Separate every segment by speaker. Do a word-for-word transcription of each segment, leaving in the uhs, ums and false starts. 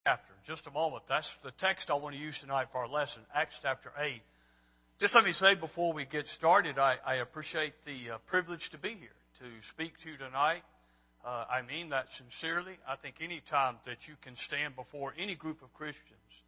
Speaker 1: chapter. Just a moment. That's the text I want to use tonight for our lesson, Acts chapter eight. Just let me say before we get started, I, I appreciate the uh, privilege to be here, to speak to you tonight. Uh, I mean that sincerely. I think any time that you can stand before any group of Christians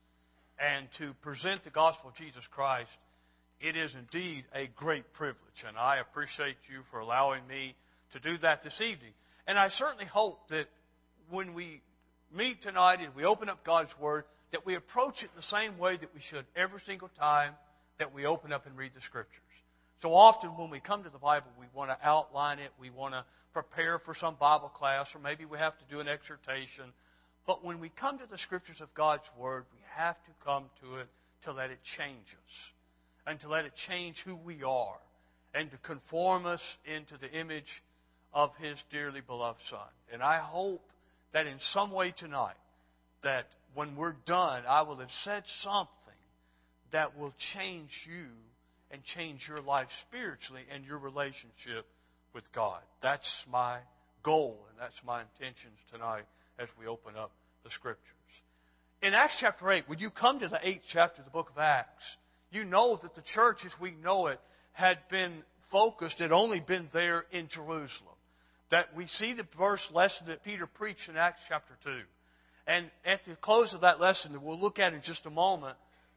Speaker 1: and to present the gospel of Jesus Christ, it is indeed a great privilege. And I appreciate you for allowing me to do that this evening. And I certainly hope that when we meet tonight and we open up God's Word, that we approach it the same way that we should every single time that we open up and read the Scriptures. So often when we come to the Bible, we want to outline it, we want to prepare for some Bible class, or maybe we have to do an exhortation. But when we come to the Scriptures of God's Word, we have to come to it to let it change us, and to let it change who we are, and to conform us into the image of His dearly beloved Son. And I hope that in some way tonight, that when we're done, I will have said something that will change you and change your life spiritually and your relationship with God. That's my goal, and that's my intentions tonight as we open up the Scriptures. In Acts chapter eight, when you come to the eighth chapter of the book of Acts, you know that the church as we know it had been focused, had only been there in Jerusalem. That we see the first lesson that Peter preached in Acts chapter two. And at the close of that lesson that we'll look at in just a moment,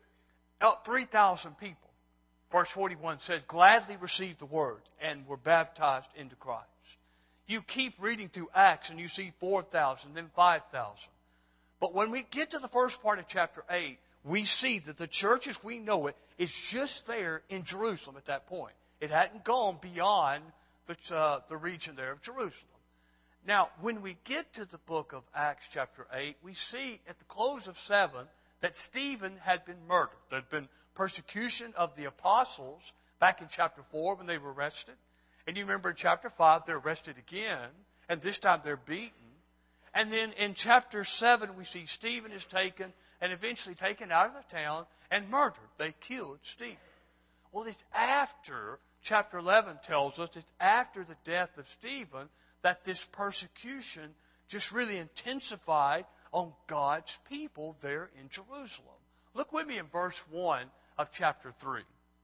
Speaker 1: three thousand people, verse forty-one says, gladly received the word and were baptized into Christ. You keep reading through Acts and you see four thousand, then five thousand. But when we get to the first part of chapter eight, we see that the church as we know it is just there in Jerusalem at that point. It hadn't gone beyond the, uh, the region there of Jerusalem. Now, when we get to the book of Acts chapter eight, we see at the close of seven that Stephen had been murdered. There had been persecution of the apostles back in chapter four when they were arrested. And you remember in chapter five, they're arrested again, and this time they're beaten. And then in chapter seven, we see Stephen is taken and eventually taken out of the town and murdered. They killed Stephen. Well, it's after, chapter eleven tells us, it's after the death of Stephen that this persecution just really intensified on God's people there in Jerusalem. Look with me in verse one of chapter three.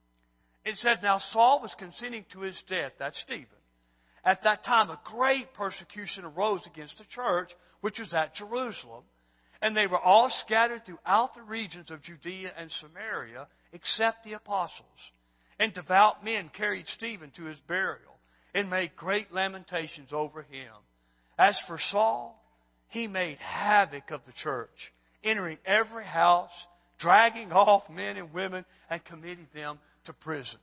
Speaker 1: It said, now Saul was consenting to his death, that's Stephen. At that time, a great persecution arose against the church, which was at Jerusalem. And they were all scattered throughout the regions of Judea and Samaria, except the apostles. And devout men carried Stephen to his burial and made great lamentations over him. As for Saul, he made havoc of the church, entering every house, dragging off men and women, and committing them to prison.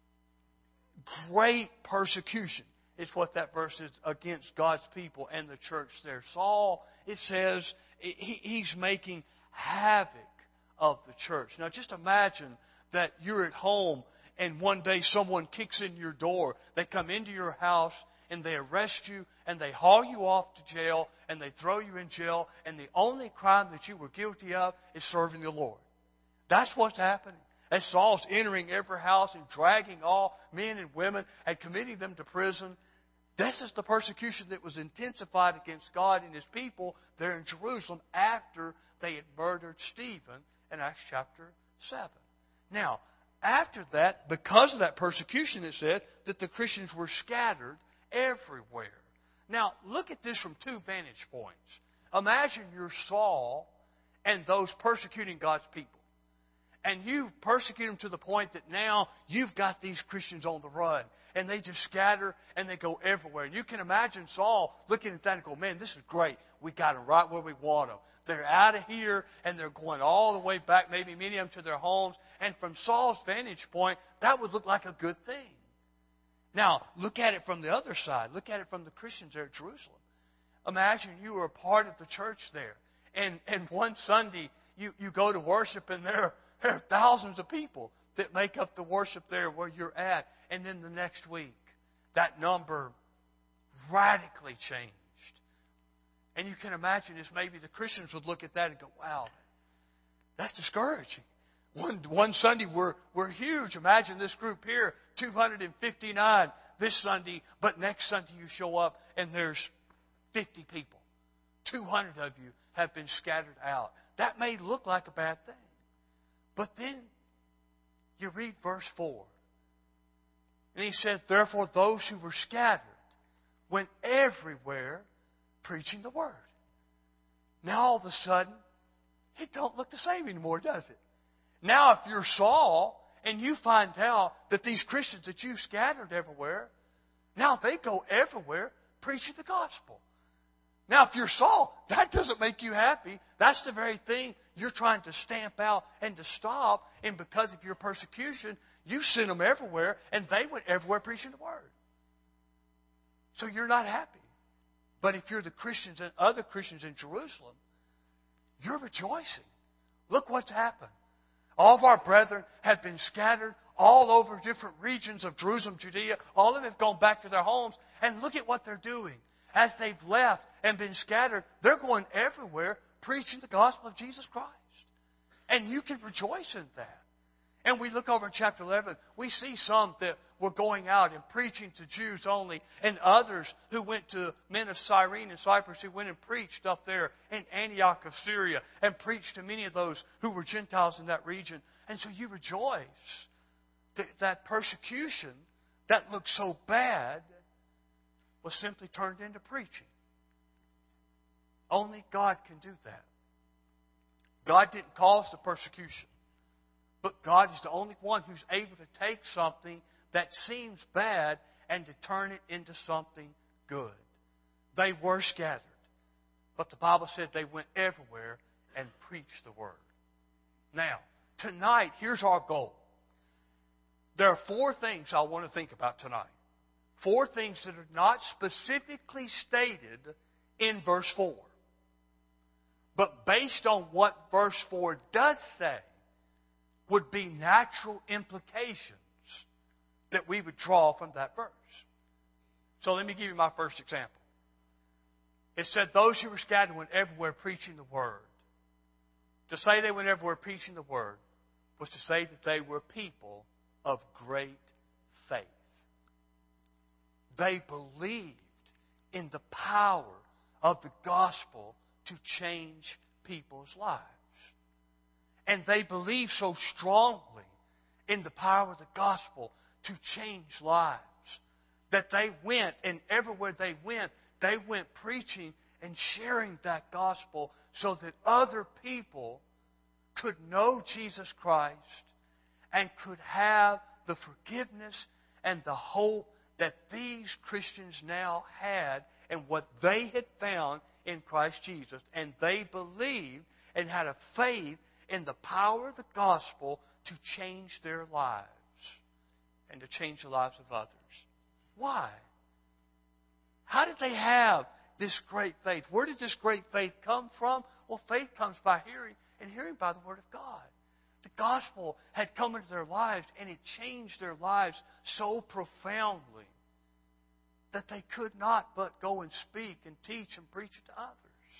Speaker 1: Great persecution is what that verse is against God's people and the church there. Saul, it says, he, he's making havoc of the church. Now just imagine that you're at home and one day someone kicks in your door. They come into your house and they arrest you and they haul you off to jail and they throw you in jail, and the only crime that you were guilty of is serving the Lord. That's what's happening. As Saul's entering every house and dragging all men and women and committing them to prison, this is the persecution that was intensified against God and His people there in Jerusalem after they had murdered Stephen in Acts chapter seven. Now, after that, because of that persecution, it said that the Christians were scattered everywhere. Now, look at this from two vantage points. Imagine you're Saul and those persecuting God's people. And you've persecuted them to the point that now you've got these Christians on the run. And they just scatter and they go everywhere. And you can imagine Saul looking at that and go, man, this is great. We got them right where we want them. They're out of here and they're going all the way back, maybe many of them to their homes. And from Saul's vantage point, that would look like a good thing. Now, look at it from the other side. Look at it from the Christians there at Jerusalem. Imagine you were a part of the church there. And, and one Sunday, you, you go to worship and there are, there are thousands of people that make up the worship there where you're at. And then the next week, that number radically changed. And you can imagine as maybe the Christians would look at that and go, wow, that's discouraging. One, one Sunday we're, we're huge. Imagine this group here, two hundred fifty-nine this Sunday, but next Sunday you show up and there's fifty people. two hundred of you have been scattered out. that may look like a bad thing. But then you read verse four. And he said, therefore those who were scattered went everywhere preaching the word. Now all of a sudden, it don't look the same anymore, does it? Now if you're Saul and you find out that these Christians that you scattered everywhere, now they go everywhere preaching the gospel. Now if you're Saul, that doesn't make you happy. That's the very thing you're trying to stamp out and to stop. And because of your persecution, you sent them everywhere and they went everywhere preaching the word. So you're not happy. But if you're the Christians and other Christians in Jerusalem, you're rejoicing. Look what's happened. All of our brethren have been scattered all over different regions of Jerusalem, Judea. All of them have gone back to their homes. And look at what they're doing. As they've left and been scattered, they're going everywhere preaching the gospel of Jesus Christ. And you can rejoice in that. And we look over in chapter eleven, we see some that were going out and preaching to Jews only, and others who went to men of Cyrene and Cyprus who went and preached up there in Antioch of Syria and preached to many of those who were Gentiles in that region. And so you rejoice that that persecution that looked so bad was simply turned into preaching. Only God can do that. God didn't cause the persecution. But God is the only one who's able to take something that seems bad and to turn it into something good. They were scattered. But the Bible said they went everywhere and preached the word. Now, tonight, here's our goal. There are four things I want to think about tonight. Four things that are not specifically stated in verse four. But based on what verse four does say, would be natural implications that we would draw from that verse. So let me give you my first example. It said those who were scattered went everywhere preaching the word. To say they went everywhere preaching the word was to say that they were people of great faith. They believed in the power of the gospel to change people's lives. And they believed so strongly in the power of the gospel to change lives that they went, and everywhere they went, they went preaching and sharing that gospel so that other people could know Jesus Christ and could have the forgiveness and the hope that these Christians now had and what they had found in Christ Jesus. And they believed and had a faith in the power of the gospel to change their lives and to change the lives of others. Why? How did they have this great faith? Where did this great faith come from? Well, faith comes by hearing, and hearing by the word of God. The gospel had come into their lives, and it changed their lives so profoundly that they could not but go and speak and teach and preach it to others.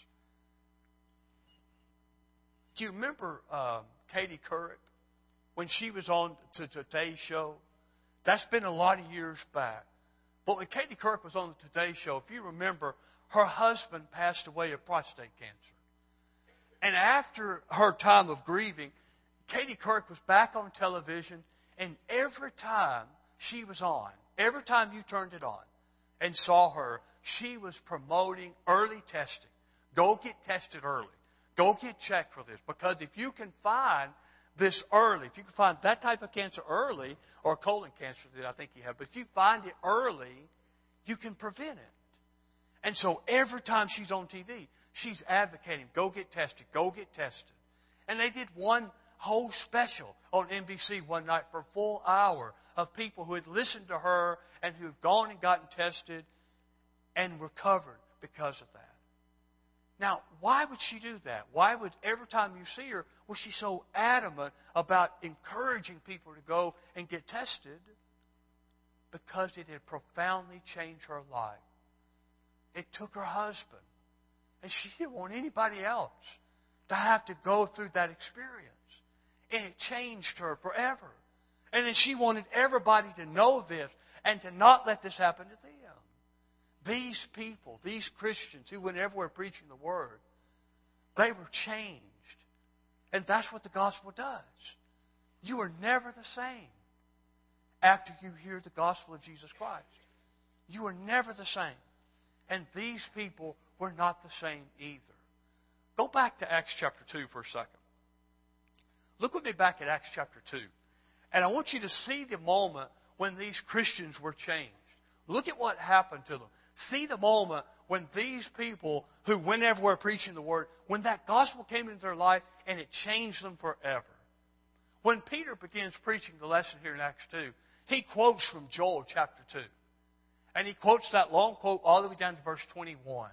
Speaker 1: Do you remember uh, Katie Couric when she was on the Today Show? That's been a lot of years back. But when Katie Couric was on the Today Show, if you remember, her husband passed away of prostate cancer. And after her time of grieving, Katie Couric was back on television, and every time she was on, every time you turned it on and saw her, she was promoting early testing. Go get tested early. Go get checked for this. Because if you can find this early, if you can find that type of cancer early, or colon cancer that I think you have, but if you find it early, you can prevent it. And so every time she's on T V, she's advocating, go get tested, go get tested. And they did one whole special on N B C one night for a full hour of people who had listened to her and who have gone and gotten tested and recovered because of that. Now, why would she do that? Why would every time you see her, was she so adamant about encouraging people to go and get tested? Because it had profoundly changed her life. It took her husband. And she didn't want anybody else to have to go through that experience. And it changed her forever. And then she wanted everybody to know this and to not let this happen to them. These people, these Christians who went everywhere preaching the word, they were changed And that's what the gospel does. You are never the same after you hear the gospel of Jesus Christ. You are never the same. And these people were not the same either. Go back to Acts chapter two for a second. Look with me back at Acts chapter two. And I want you to see the moment when these Christians were changed. Look at what happened to them. See the moment when these people who went everywhere preaching the word, when that gospel came into their life and it changed them forever. When Peter begins preaching the lesson here in Acts two, he quotes from Joel chapter two. And he quotes that long quote all the way down to verse twenty-one.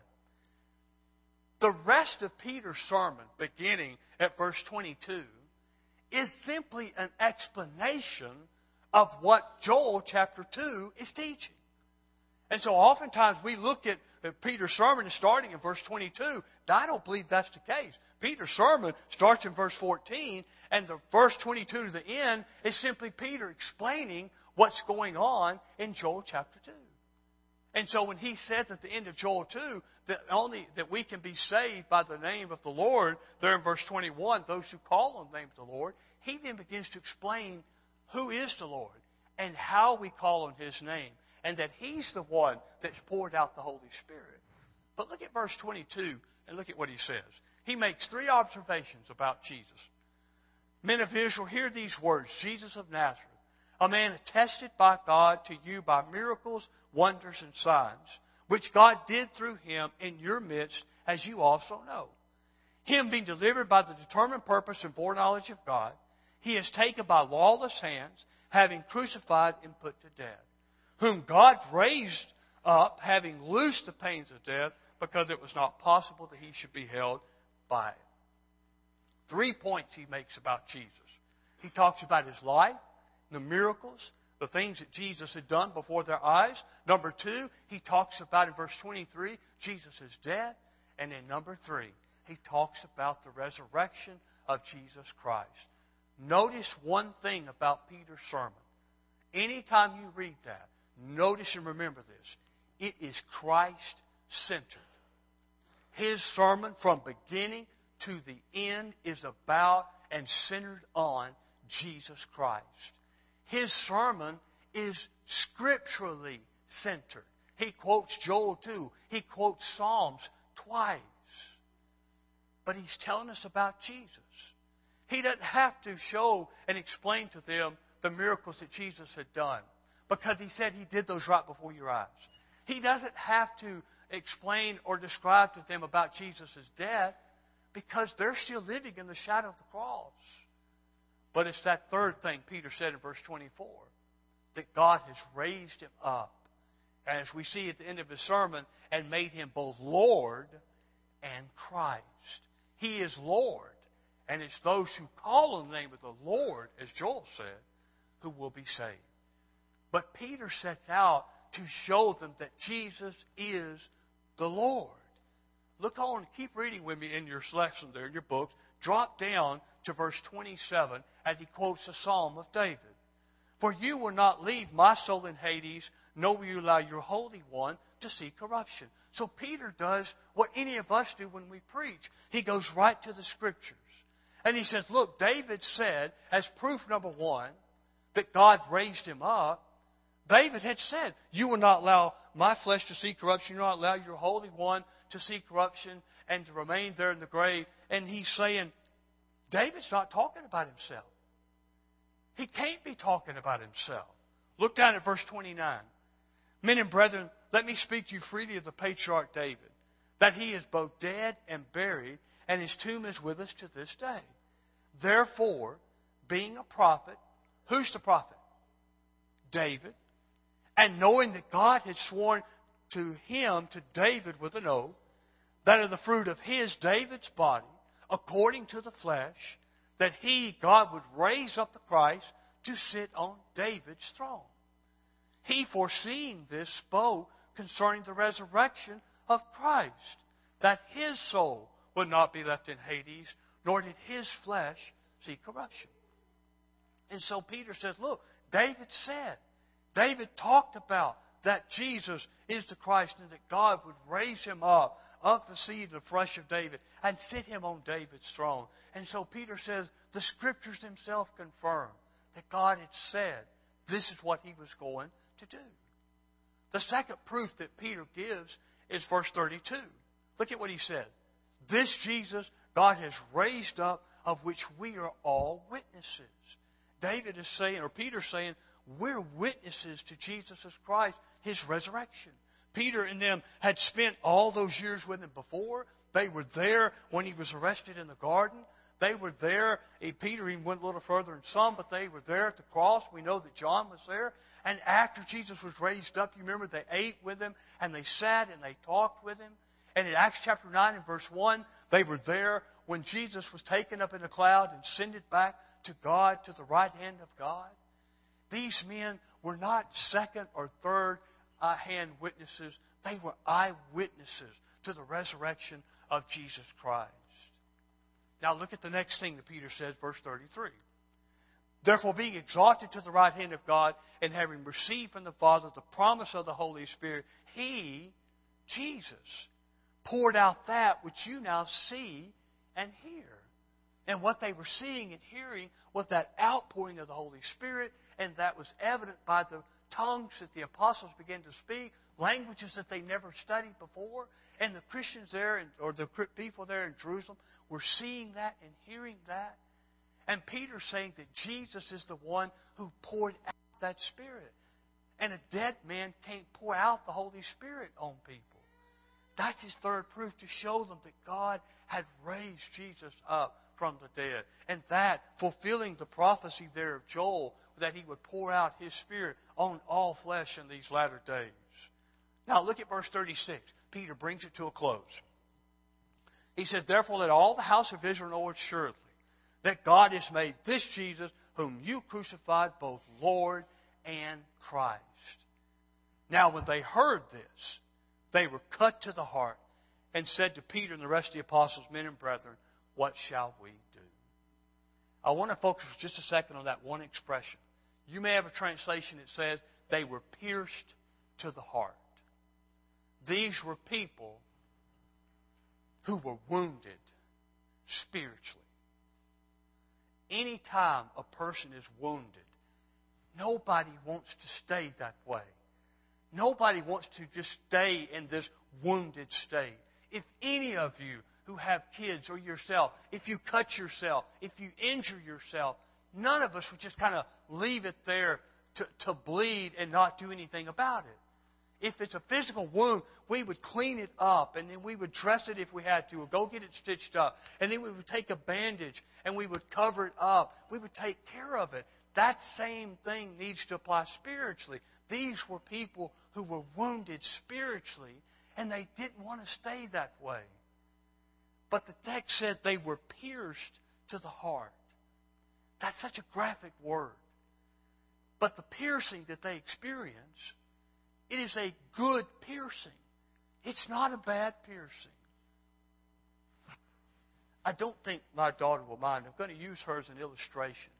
Speaker 1: The rest of Peter's sermon, beginning at verse twenty-two, is simply an explanation of what Joel chapter two is teaching. And so oftentimes we look at, at Peter's sermon starting in verse twenty-two. I don't believe that's the case. Peter's sermon starts in verse fourteen, and the verse twenty-two to the end is simply Peter explaining what's going on in Joel chapter two. And so when he says at the end of Joel two that only that we can be saved by the name of the Lord, there in verse twenty-one, those who call on the name of the Lord, he then begins to explain who is the Lord and how we call on his name, and that he's the one that's poured out the Holy Spirit. But look at verse twenty-two and look at what he says. He makes three observations about Jesus. Men of Israel, hear these words, Jesus of Nazareth, a man attested by God to you by miracles, wonders, and signs, which God did through him in your midst, as you also know. Him being delivered by the determined purpose and foreknowledge of God, he is taken by lawless hands, having crucified and put to death, whom God raised up, having loosed the pains of death, because it was not possible that he should be held by it. Three points he makes about Jesus. He talks about his life, the miracles, the things that Jesus had done before their eyes. Number two, he talks about in verse twenty-three, Jesus' death. And in number three, he talks about the resurrection of Jesus Christ. Notice one thing about Peter's sermon. Anytime you read that, notice and remember this. It is Christ-centered. His sermon from beginning to the end is about and centered on Jesus Christ. His sermon is scripturally centered. He quotes Joel two. He quotes Psalms twice. But he's telling us about Jesus. He doesn't have to show and explain to them the miracles that Jesus had done, because he said he did those right before your eyes. He doesn't have to explain or describe to them about Jesus' death, because they're still living in the shadow of the cross. But it's that third thing Peter said in verse twenty-four, that God has raised him up, and as we see at the end of his sermon, and made him both Lord and Christ. He is Lord, and it's those who call on the name of the Lord, as Joel said, who will be saved. But Peter sets out to show them that Jesus is the Lord. Look on, keep reading with me in your selection there, in your books. Drop down to verse twenty-seven as he quotes a psalm of David. For you will not leave my soul in Hades, nor will you allow your Holy One to see corruption. So Peter does what any of us do when we preach. He goes right to the Scriptures. And he says, look, David said, as proof number one, that God raised him up, David had said, you will not allow my flesh to see corruption, you will not allow your Holy One to see corruption and to remain there in the grave. And he's saying, David's not talking about himself. He can't be talking about himself. Look down at verse twenty-nine. Men and brethren, let me speak to you freely of the patriarch David, that he is both dead and buried, and his tomb is with us to this day. Therefore, being a prophet, who's the prophet? David. And knowing that God had sworn to him, to David with an oath, that of the fruit of his, David's body, according to the flesh, that he, God, would raise up the Christ to sit on David's throne. He, foreseeing this, spoke concerning the resurrection of Christ, that his soul would not be left in Hades, nor did his flesh see corruption. And so Peter says, look, David said, David talked about that Jesus is the Christ and that God would raise him up of the seed of the flesh of David and sit him on David's throne. And so Peter says the Scriptures themselves confirm that God had said this is what he was going to do. The second proof that Peter gives is verse thirty-two. Look at what he said. This Jesus God has raised up, of which we are all witnesses. David is saying, or Peter's saying, we're witnesses to Jesus Christ, his resurrection. Peter and them had spent all those years with him before. They were there when he was arrested in the garden. They were there. Peter even went a little further in some, but they were there at the cross. We know that John was there. And after Jesus was raised up, you remember they ate with him and they sat and they talked with him. And in Acts chapter nine and verse one, they were there when Jesus was taken up in a cloud and ascended back to God, to the right hand of God. These men were not second or third uh, hand witnesses. They were eyewitnesses to the resurrection of Jesus Christ. Now look at the next thing that Peter says, verse thirty-three. Therefore, being exalted to the right hand of God, and having received from the Father the promise of the Holy Spirit, He, Jesus, poured out that which you now see and hear. And what they were seeing and hearing was that outpouring of the Holy Spirit, and that was evident by the tongues that the apostles began to speak, languages that they never studied before. And the Christians there, or the people there in Jerusalem, were seeing that and hearing that. And Peter's saying that Jesus is the one who poured out that Spirit. And a dead man can't pour out the Holy Spirit on people. That's his third proof, to show them that God had raised Jesus up from the dead. And that, fulfilling the prophecy there of Joel, that he would pour out his Spirit on all flesh in these latter days. Now look at verse thirty-six. Peter brings it to a close. He said, therefore let all the house of Israel know assuredly that God has made this Jesus, whom you crucified, both Lord and Christ. Now when they heard this, they were cut to the heart and said to Peter and the rest of the apostles, men and brethren, what shall we do? I want to focus for just a second on that one expression. You may have a translation that says they were pierced to the heart. These were people who were wounded spiritually. Anytime a person is wounded, nobody wants to stay that way. Nobody wants to just stay in this wounded state. If any of you who have kids or yourself, if you cut yourself, if you injure yourself, none of us would just kind of leave it there to, to bleed and not do anything about it. If it's a physical wound, we would clean it up, and then we would dress it if we had to, or go get it stitched up. And then we would take a bandage, and we would cover it up. We would take care of it. That same thing needs to apply spiritually. These were people who were wounded spiritually, and they didn't want to stay that way. But the text said they were pierced to the heart. That's such a graphic word. But the piercing that they experience, it is a good piercing. It's not a bad piercing. I don't think my daughter will mind. I'm going to use her as an illustration.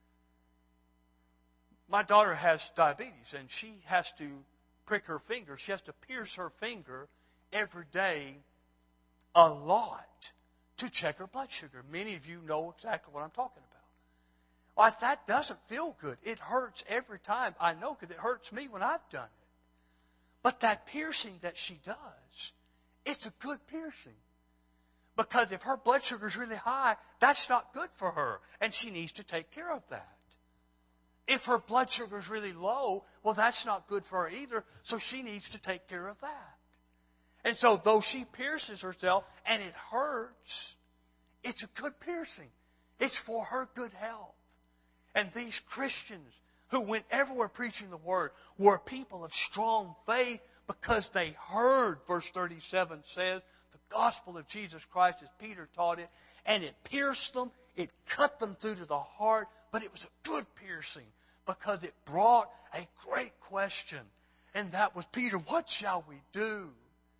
Speaker 1: My daughter has diabetes, and she has to prick her finger. She has to pierce her finger every day a lot to check her blood sugar. Many of you know exactly what I'm talking about. Well, that doesn't feel good. It hurts every time. I know, because it hurts me when I've done it. But that piercing that she does, it's a good piercing. Because if her blood sugar is really high, that's not good for her. And she needs to take care of that. If her blood sugar is really low, well, that's not good for her either. So she needs to take care of that. And so though she pierces herself and it hurts, it's a good piercing. It's for her good health. And these Christians who went everywhere preaching the Word were people of strong faith because they heard, verse thirty-seven says, the gospel of Jesus Christ as Peter taught it, and it pierced them, it cut them through to the heart, but it was a good piercing because it brought a great question. And that was, Peter, what shall we do? And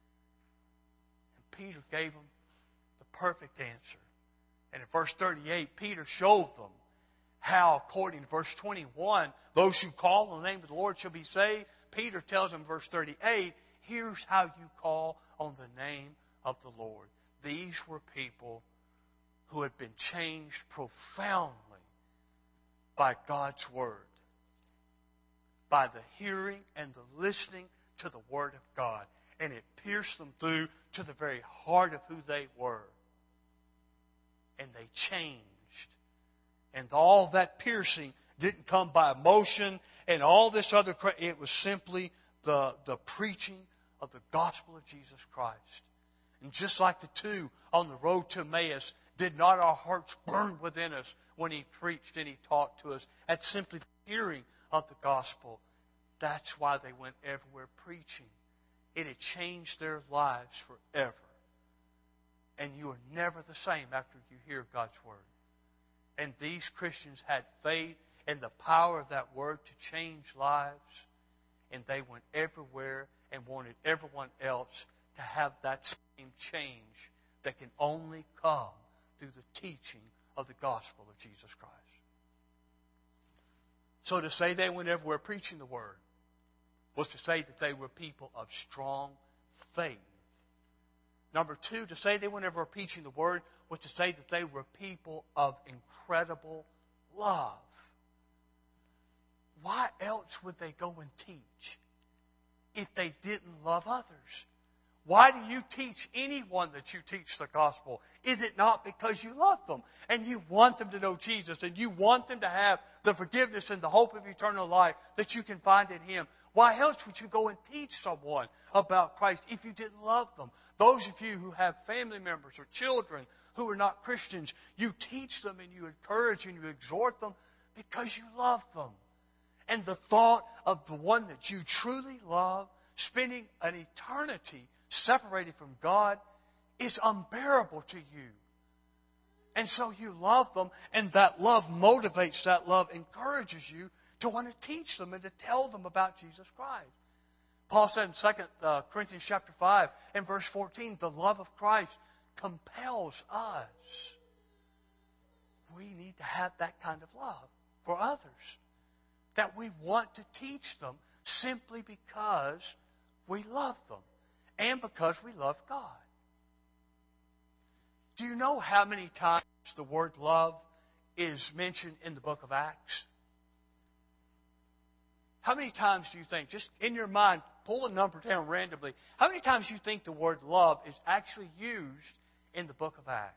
Speaker 1: Peter gave them the perfect answer. And in verse thirty-eight, Peter showed them how, according to verse twenty-one, those who call on the name of the Lord shall be saved. Peter tells them in verse thirty-eight, here's how you call on the name of the Lord. These were people who had been changed profoundly by God's Word, by the hearing and the listening to the Word of God. And it pierced them through to the very heart of who they were. And they changed. And all that piercing didn't come by emotion and all this other cra- it was simply the, the preaching of the gospel of Jesus Christ. And just like the two on the road to Emmaus, did not our hearts burn within us when He preached and He talked to us? That's simply the hearing of the gospel. That's why they went everywhere preaching. It had changed their lives forever. And you are never the same after you hear God's Word. And these Christians had faith in the power of that Word to change lives. And they went everywhere and wanted everyone else to have that same change that can only come through the teaching of the gospel of Jesus Christ. So to say they went everywhere preaching the Word was to say that they were people of strong faith. Number two, to say they were never preaching the Word was to say that they were people of incredible love. Why else would they go and teach if they didn't love others? Why do you teach anyone that you teach the gospel? Is it not because you love them and you want them to know Jesus and you want them to have the forgiveness and the hope of eternal life that you can find in Him? Why else would you go and teach someone about Christ if you didn't love them? Those of you who have family members or children who are not Christians, you teach them and you encourage and you exhort them because you love them. And the thought of the one that you truly love spending an eternity separated from God is unbearable to you. And so you love them, and that love motivates, that love encourages you to want to teach them and to tell them about Jesus Christ. Paul said in Second Corinthians chapter five and verse fourteen, the love of Christ compels us. We need to have that kind of love for others. That we want to teach them simply because we love them and because we love God. Do you know how many times the word love is mentioned in the book of Acts? How many times do you think, just in your mind, pull a number down randomly, how many times do you think the word love is actually used in the book of Acts?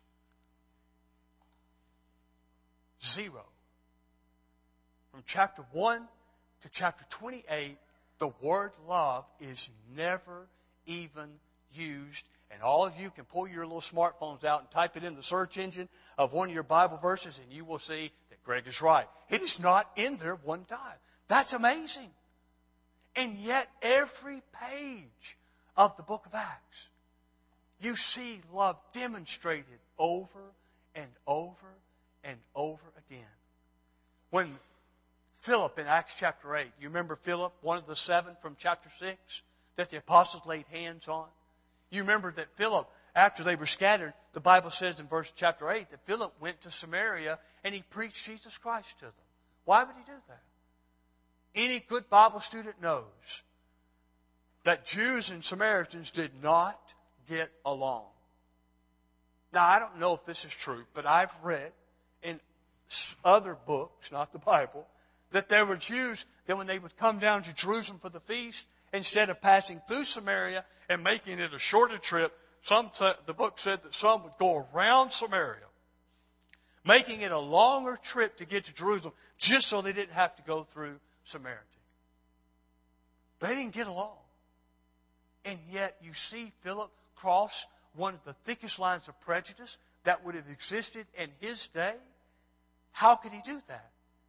Speaker 1: Zero. From chapter one to chapter twenty-eight, the word love is never even used. And all of you can pull your little smartphones out and type it in the search engine of one of your Bible verses, and you will see that Greg is right. It is not in there one time. That's amazing. And yet, every page of the book of Acts, you see love demonstrated over and over and over again. When Philip in Acts chapter eight, you remember Philip, one of the seven from chapter six, that the apostles laid hands on? You remember that Philip, after they were scattered, the Bible says in verse chapter eight that Philip went to Samaria and he preached Jesus Christ to them. Why would he do that? Any good Bible student knows that Jews and Samaritans did not get along. Now, I don't know if this is true, but I've read in other books, not the Bible, that there were Jews that when they would come down to Jerusalem for the feast, instead of passing through Samaria and making it a shorter trip, some the book said that some would go around Samaria, making it a longer trip to get to Jerusalem, just so they didn't have to go through Samaria. They didn't get along. And yet you see Philip cross one of the thickest lines of prejudice that would have existed in his day. How could he do that?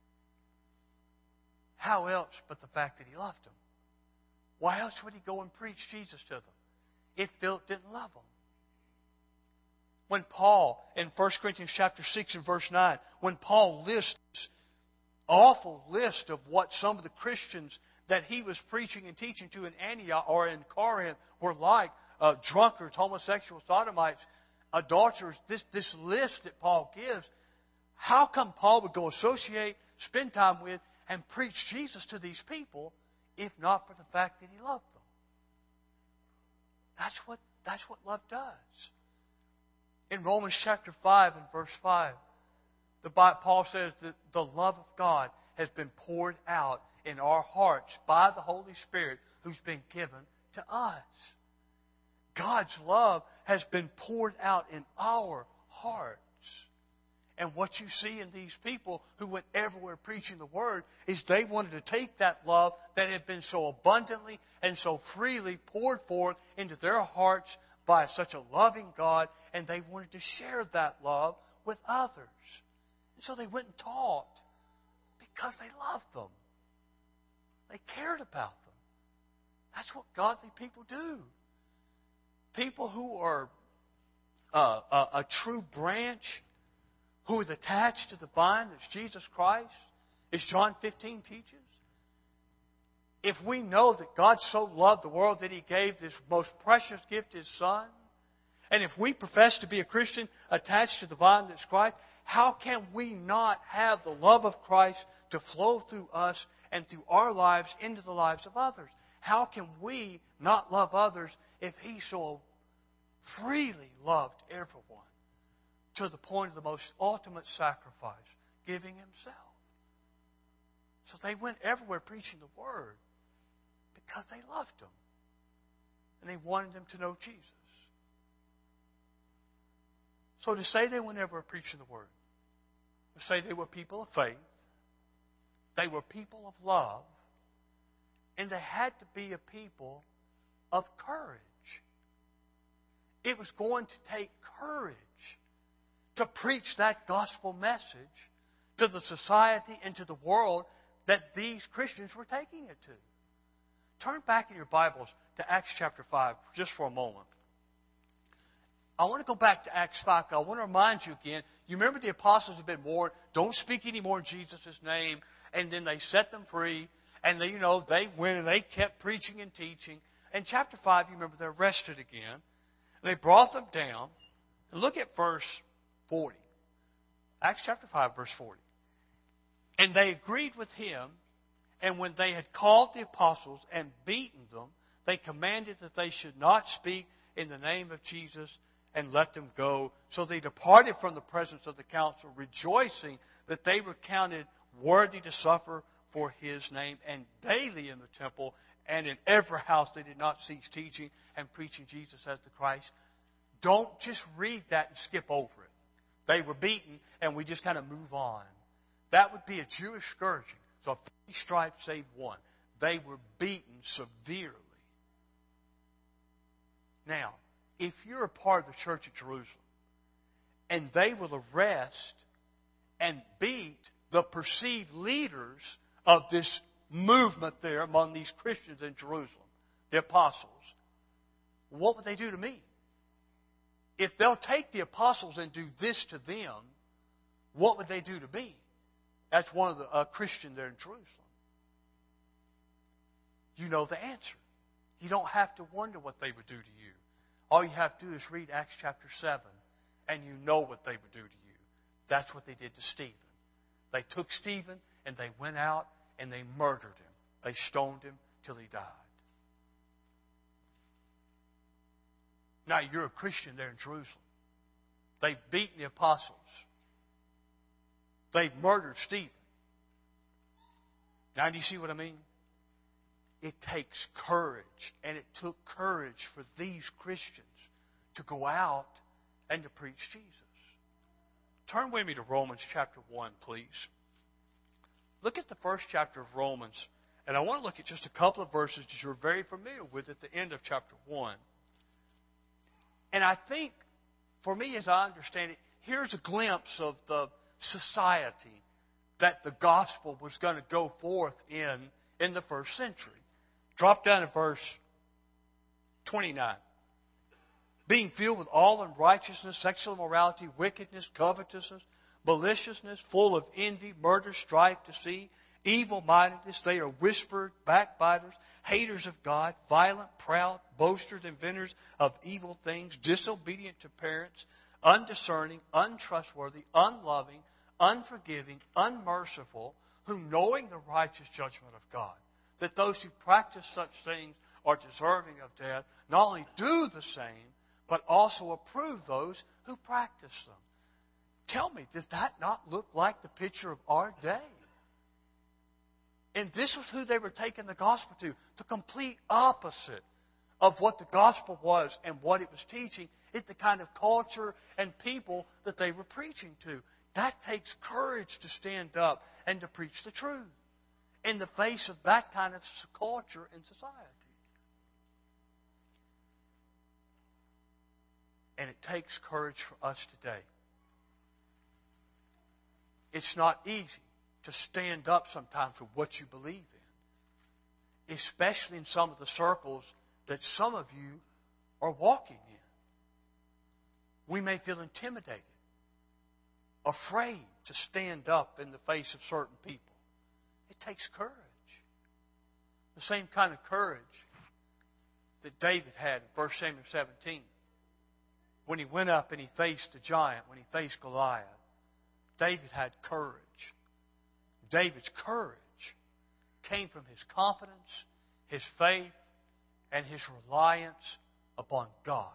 Speaker 1: How else but the fact that he loved them? Why else would he go and preach Jesus to them if Philip didn't love them? When Paul, in First Corinthians chapter six and verse nine, when Paul lists this awful list of what some of the Christians that he was preaching and teaching to in Antioch or in Corinth were like, uh, drunkards, homosexuals, sodomites, adulterers, this, this list that Paul gives, how come Paul would go associate, spend time with, and preach Jesus to these people if not for the fact that He loved them. That's what, that's what love does. In Romans chapter five and verse five, the Bible, Paul says that the love of God has been poured out in our hearts by the Holy Spirit who's been given to us. God's love has been poured out in our hearts. And what you see in these people who went everywhere preaching the Word is they wanted to take that love that had been so abundantly and so freely poured forth into their hearts by such a loving God, and they wanted to share that love with others. And so they went and taught because they loved them. They cared about them. That's what godly people do. People who are uh, a, a true branch, who is attached to the vine that's Jesus Christ, as John fifteen teaches. If we know that God so loved the world that He gave this most precious gift, His Son, and if we profess to be a Christian attached to the vine that's Christ, how can we not have the love of Christ to flow through us and through our lives into the lives of others? How can we not love others if He so freely loved everyone to the point of the most ultimate sacrifice, giving Himself? So they went everywhere preaching the Word because they loved Him and they wanted them to know Jesus. So to say they went everywhere preaching the Word, to say they were people of faith, they were people of love, and they had to be a people of courage. It was going to take courage to preach that gospel message to the society and to the world that these Christians were taking it to. Turn back in your Bibles to Acts chapter five just for a moment. I want to go back to Acts five. I want to remind you again, you remember the apostles had been warned, don't speak anymore in Jesus' name, and then they set them free, and they, you know, they went and they kept preaching and teaching. In chapter five, you remember they're arrested again, and they brought them down. And look at verse forty. Acts chapter five, verse forty. And they agreed with him, and when they had called the apostles and beaten them, they commanded that they should not speak in the name of Jesus and let them go. So they departed from the presence of the council, rejoicing that they were counted worthy to suffer for His name. And daily in the temple and in every house they did not cease teaching and preaching Jesus as the Christ. Don't just read that and skip over it. They were beaten, and we just kind of move on. That would be a Jewish scourging. So fifty stripes save one. They were beaten severely. Now, if you're a part of the church at Jerusalem, and they will arrest and beat the perceived leaders of this movement there among these Christians in Jerusalem, the apostles, what would they do to me? If they'll take the apostles and do this to them, what would they do to me? That's one of the uh, Christians there in Jerusalem. You know the answer. You don't have to wonder what they would do to you. All you have to do is read Acts chapter seven, and you know what they would do to you. That's what they did to Stephen. They took Stephen, and they went out, and they murdered him. They stoned him till he died. Now, you're a Christian there in Jerusalem. They've beaten the apostles. They've murdered Stephen. Now, do you see what I mean? It takes courage, and it took courage for these Christians to go out and to preach Jesus. Turn with me to Romans chapter one, please. Look at the first chapter of Romans, and I want to look at just a couple of verses that you're very familiar with at the end of chapter one. And I think, for me, as I understand it, here's a glimpse of the society that the gospel was going to go forth in in the first century. Drop down to verse twenty-nine. Being filled with all unrighteousness, sexual immorality, wickedness, covetousness, maliciousness, full of envy, murder, strife, deceit, evil-mindedness. They are whisperers, backbiters, haters of God, violent, proud, boasters, inventors of evil things, disobedient to parents, undiscerning, untrustworthy, unloving, unforgiving, unmerciful, who knowing the righteous judgment of God. that those who practice such things are deserving of death, not only do the same, but also approve those who practice them. Tell me, does that not look like the picture of our day? And this was who they were taking the gospel to, the complete opposite of what the gospel was and what it was teaching. It's the kind of culture and people that they were preaching to. That takes courage to stand up and to preach the truth in the face of that kind of culture and society. And it takes courage for us today. It's not easy to stand up sometimes for what you believe in, especially in some of the circles that some of you are walking in. We may feel intimidated, afraid to stand up in the face of certain people. It takes courage. The same kind of courage that David had in First Samuel seventeen. When he went up and he faced the giant, when he faced Goliath, David had courage. David's courage came from his confidence, his faith, and his reliance upon God.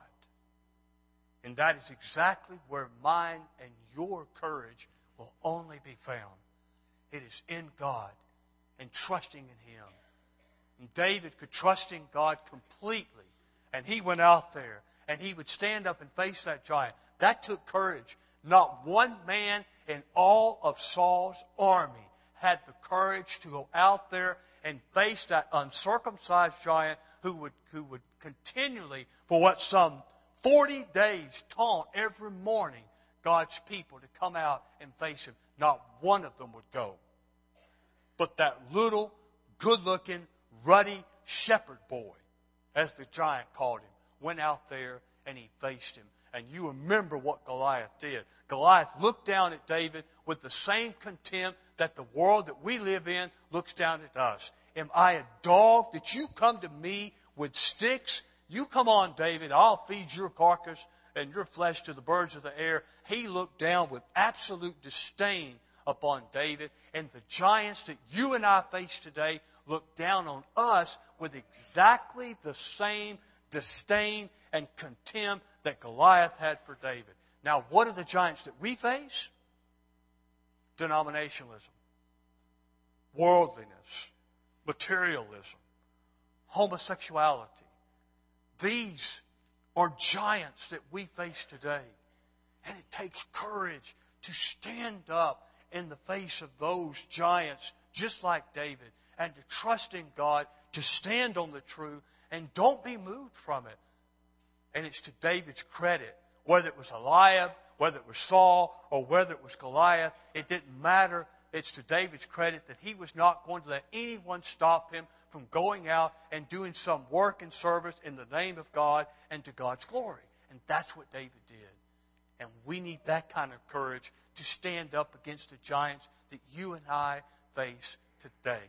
Speaker 1: And that is exactly where mine and your courage will only be found. It is in God and trusting in Him. And David could trust in God completely. And he went out there and he would stand up and face that giant. That took courage. Not one man in all of Saul's army had the courage to go out there and face that uncircumcised giant who would, who would continually, for what some forty days, taunt every morning God's people to come out and face him. Not one of them would go. But that little, good-looking, ruddy shepherd boy, as the giant called him, went out there and he faced him. And you remember what Goliath did. Goliath looked down at David with the same contempt that the world that we live in looks down at us. Am I a dog that you come to me with sticks? You come on, David, I'll feed your carcass and your flesh to the birds of the air. He looked down with absolute disdain upon David. And the giants that you and I face today look down on us with exactly the same disdain and contempt that Goliath had for David. Now, what are the giants that we face? Denominationalism, worldliness, materialism, homosexuality. These are giants that we face today. And it takes courage to stand up in the face of those giants, just like David, and to trust in God, to stand on the truth, and don't be moved from it. And it's to David's credit, whether it was Eliab, whether it was Saul, or whether it was Goliath, it didn't matter. It's to David's credit that he was not going to let anyone stop him from going out and doing some work and service in the name of God and to God's glory. And that's what David did. And we need that kind of courage to stand up against the giants that you and I face today.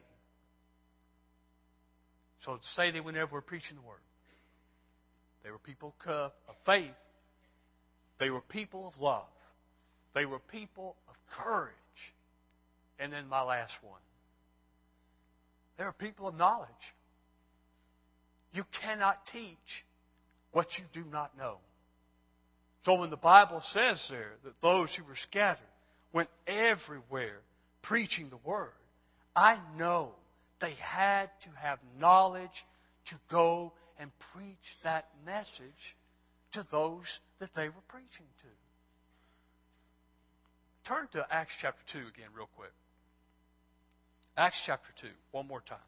Speaker 1: So to say that whenever we're preaching the Word, they were people of faith. They were people of love. They were people of courage. And then my last one. They were people of knowledge. You cannot teach what you do not know. So when the Bible says there that those who were scattered went everywhere preaching the Word, I know they had to have knowledge to go and preach that message to those that they were preaching to. Turn to Acts chapter two again real quick. Acts chapter two, one more time.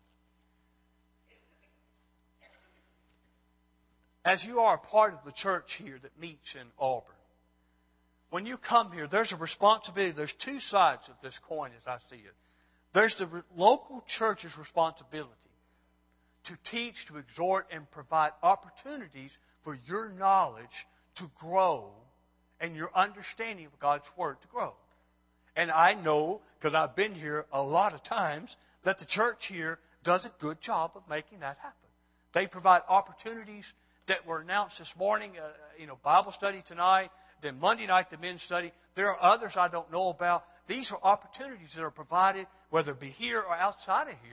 Speaker 1: As you are a part of the church here that meets in Auburn, when you come here, there's a responsibility. There's two sides of this coin as I see it. There's the local church's responsibility to teach, to exhort, and provide opportunities for your knowledge to grow and your understanding of God's Word to grow. And I know, because I've been here a lot of times, that the church here does a good job of making that happen. They provide opportunities that were announced this morning, uh, you know, Bible study tonight, then Monday night the men's study. There are others I don't know about. These are opportunities that are provided, whether it be here or outside of here,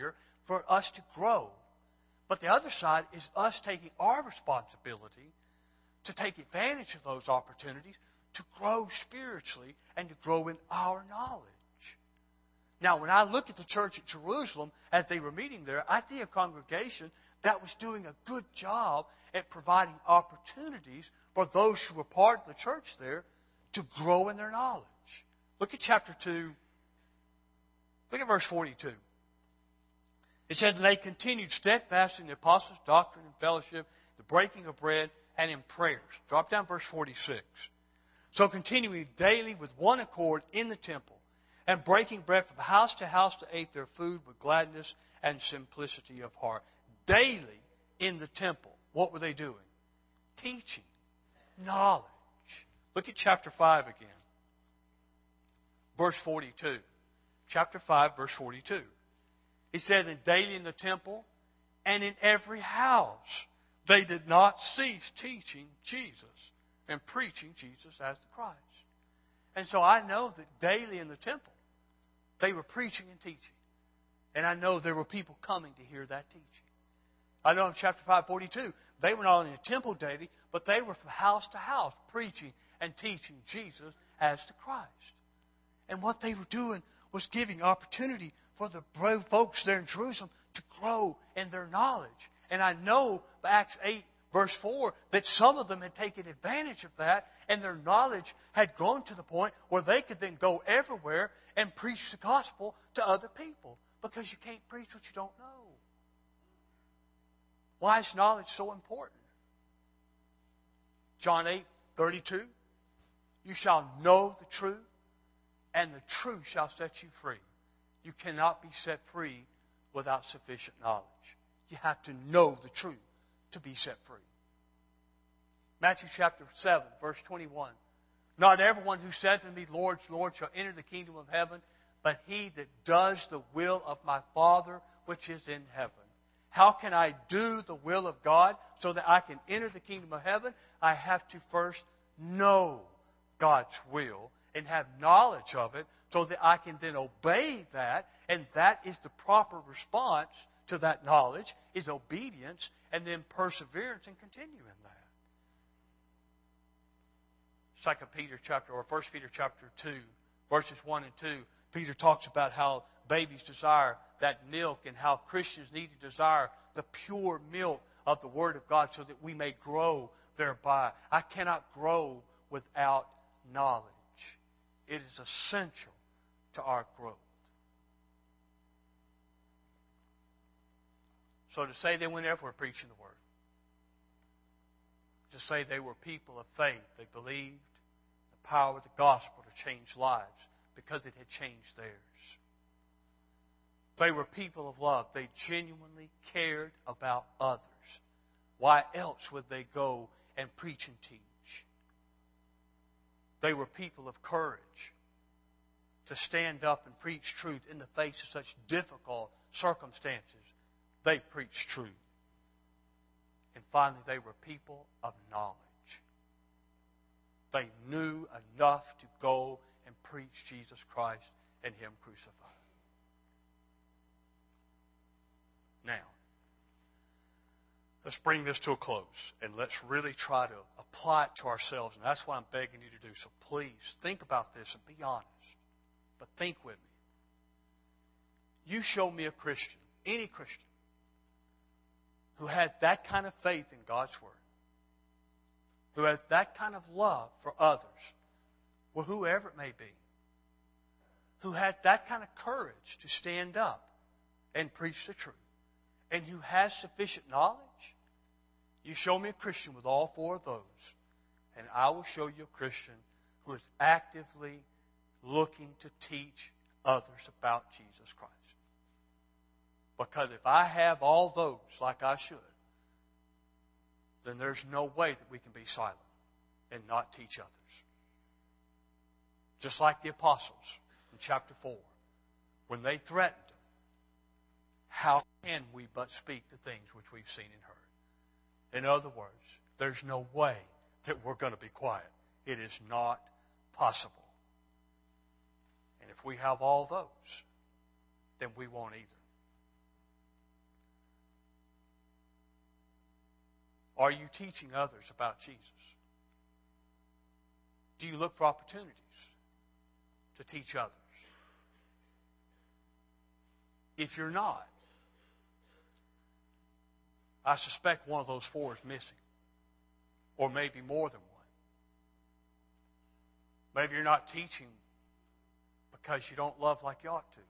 Speaker 1: for us to grow. But the other side is us taking our responsibility to take advantage of those opportunities to grow spiritually and to grow in our knowledge. Now, when I look at the church at Jerusalem as they were meeting there, I see a congregation that was doing a good job at providing opportunities for those who were part of the church there to grow in their knowledge. Look at chapter two. Look at verse forty-two. It said, and they continued steadfast in the apostles' doctrine and fellowship, the breaking of bread, and in prayers. Drop down verse forty-six. So continuing daily with one accord in the temple, and breaking bread from house to house to ate their food with gladness and simplicity of heart. Daily in the temple, what were they doing? Teaching. Knowledge. Look at chapter five again. Verse forty-two. Chapter five, verse forty-two. He said, and daily in the temple and in every house they did not cease teaching Jesus and preaching Jesus as the Christ. And so I know that daily in the temple they were preaching and teaching. And I know there were people coming to hear that teaching. I know in chapter five, forty-two, they were not only in the temple daily, but they were from house to house preaching and teaching Jesus as the Christ. And what they were doing was giving opportunity for the brave folks there in Jerusalem to grow in their knowledge. And I know by Acts eight, verse four, that some of them had taken advantage of that, and their knowledge had grown to the point where they could then go everywhere and preach the gospel to other people. Because you can't preach what you don't know. Why is knowledge so important? John eight, thirty-two. You shall know the truth, and the truth shall set you free. You cannot be set free without sufficient knowledge. You have to know the truth to be set free. Matthew chapter seven, verse twenty-one. Not everyone who said to me, Lord, Lord, shall enter the kingdom of heaven, but he that does the will of my Father which is in heaven. How can I do the will of God so that I can enter the kingdom of heaven? I have to first know God's will and have knowledge of it so that I can then obey that. And that is the proper response to that knowledge, is obedience and then perseverance and continue in that. Second Peter chapter, or First Peter chapter two, verses one and two, Peter talks about how babies desire that milk and how Christians need to desire the pure milk of the Word of God so that we may grow thereby. I cannot grow without knowledge. It is essential to our growth. So to say they went everywhere preaching the Word, to say they were people of faith, they believed the power of the gospel to change lives because it had changed theirs. They were people of love. They genuinely cared about others. Why else would they go and preach and teach? They were people of courage to stand up and preach truth in the face of such difficult circumstances. They preached truth. And finally, they were people of knowledge. They knew enough to go and preach Jesus Christ and Him crucified. Now, let's bring this to a close, and let's really try to apply it to ourselves. And that's what I'm begging you to do. So please, think about this and be honest. But think with me. You show me a Christian, any Christian, who had that kind of faith in God's Word, who had that kind of love for others, well, whoever it may be, who had that kind of courage to stand up and preach the truth, and who has sufficient knowledge. You show me a Christian with all four of those, and I will show you a Christian who is actively looking to teach others about Jesus Christ. Because if I have all those like I should, then there's no way that we can be silent and not teach others. Just like the apostles in chapter four, when they threatened him, how can we but speak the things which we've seen and heard? In other words, there's no way that we're going to be quiet. It is not possible. And if we have all those, then we won't either. Are you teaching others about Jesus? Do you look for opportunities to teach others? If you're not, I suspect one of those four is missing. Or maybe more than one. Maybe you're not teaching because you don't love like you ought to.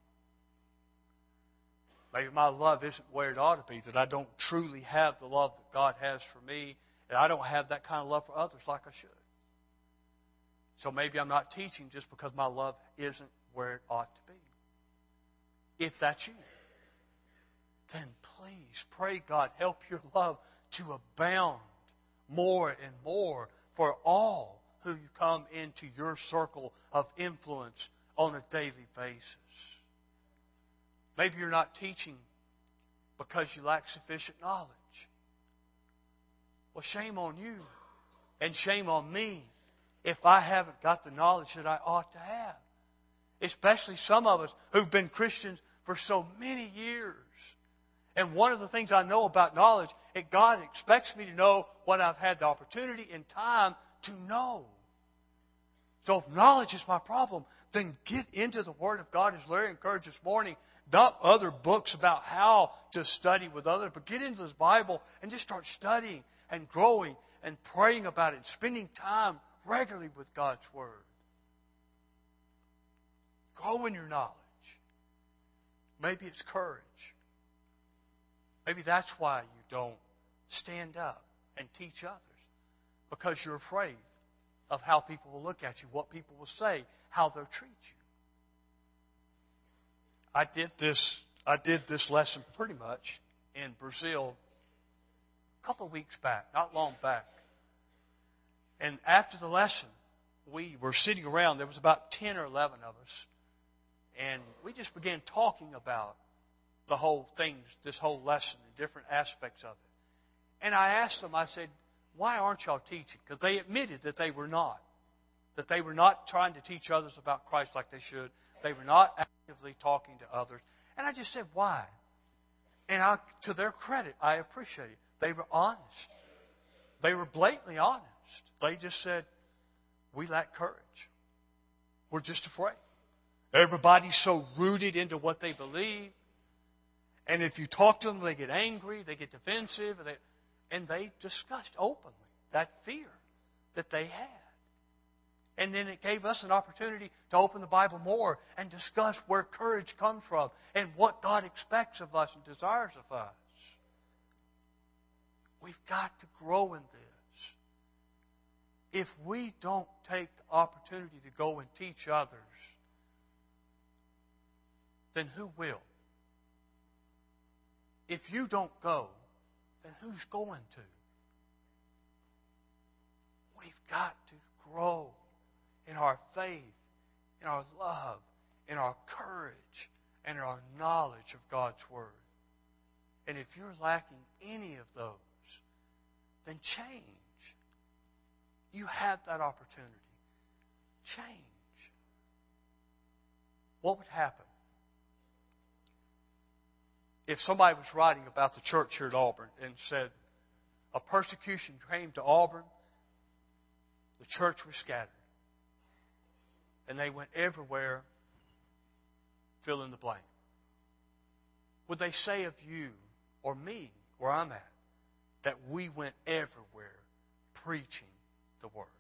Speaker 1: Maybe my love isn't where it ought to be, that I don't truly have the love that God has for me, and I don't have that kind of love for others like I should. So maybe I'm not teaching just because my love isn't where it ought to be. If that's you, then please pray God help your love to abound more and more for all who come into your circle of influence on a daily basis. Maybe you're not teaching because you lack sufficient knowledge. Well, shame on you and shame on me if I haven't got the knowledge that I ought to have. Especially some of us who've been Christians for so many years. And one of the things I know about knowledge is God expects me to know what I've had the opportunity and time to know. So if knowledge is my problem, then get into the Word of God, as Larry encouraged this morning. Not other books about how to study with others, but get into this Bible and just start studying and growing and praying about it and spending time regularly with God's Word. Grow in your knowledge. Maybe it's courage. Maybe that's why you don't stand up and teach others. Because you're afraid of how people will look at you, what people will say, how they'll treat you. I did this, I did this lesson pretty much in Brazil a couple of weeks back, not long back. And after the lesson, we were sitting around. There was about ten or eleven of us. And we just began talking about the whole thing, this whole lesson, and different aspects of it. And I asked them, I said, why aren't y'all teaching? Because they admitted that they were not. That they were not trying to teach others about Christ like they should. They were not actively talking to others. And I just said, why? And I, to their credit, I appreciate it. They were honest. They were blatantly honest. They just said, we lack courage. We're just afraid. Everybody's so rooted into what they believe. And if you talk to them, they get angry, they get defensive, they, and they discussed openly that fear that they had. And then it gave us an opportunity to open the Bible more and discuss where courage comes from and what God expects of us and desires of us. We've got to grow in this. If we don't take the opportunity to go and teach others, then who will? If you don't go, then who's going to? We've got to grow in our faith, in our love, in our courage, and in our knowledge of God's Word. And if you're lacking any of those, then change. You have that opportunity. Change. What would happen if somebody was writing about the church here at Auburn and said, a persecution came to Auburn, the church was scattered, and they went everywhere, fill in the blank? Would they say of you or me, where I'm at, that we went everywhere preaching the Word?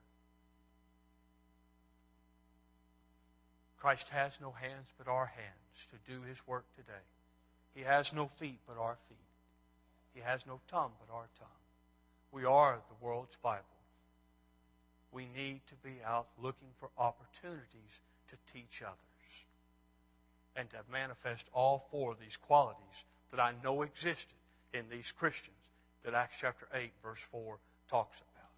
Speaker 1: Christ has no hands but our hands to do His work today. He has no feet but our feet. He has no tongue but our tongue. We are the world's Bible. We need to be out looking for opportunities to teach others and to manifest all four of these qualities that I know existed in these Christians that Acts chapter eight, verse four talks about.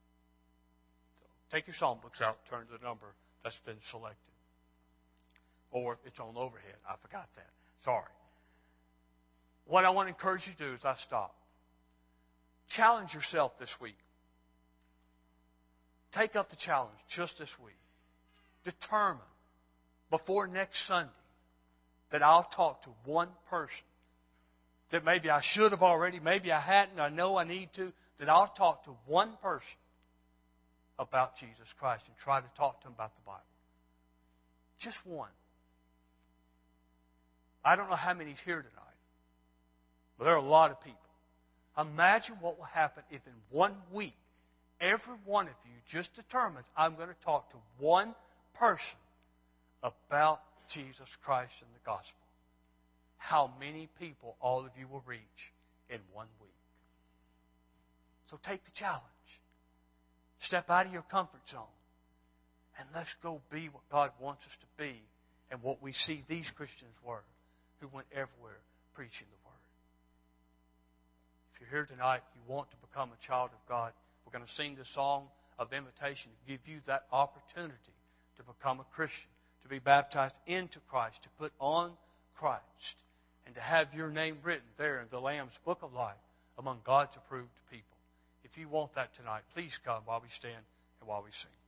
Speaker 1: So take your psalm books out, turn to the number that's been selected. Or it's on overhead. I forgot that. Sorry. What I want to encourage you to do as I stop, challenge yourself this week. Take up the challenge just this week. Determine before next Sunday that I'll talk to one person that maybe I should have already, maybe I hadn't, I know I need to, that I'll talk to one person about Jesus Christ and try to talk to them about the Bible. Just one. I don't know how many's here tonight, but there are a lot of people. Imagine what will happen if in one week, every one of you just determines I'm going to talk to one person about Jesus Christ and the gospel. How many people all of you will reach in one week. So take the challenge. Step out of your comfort zone. And let's go be what God wants us to be and what we see these Christians were who went everywhere preaching the Word. If you're here tonight, you want to become a child of God, we're going to sing the song of invitation to give you that opportunity to become a Christian, to be baptized into Christ, to put on Christ, and to have your name written there in the Lamb's Book of Life among God's approved people. If you want that tonight, please come while we stand and while we sing.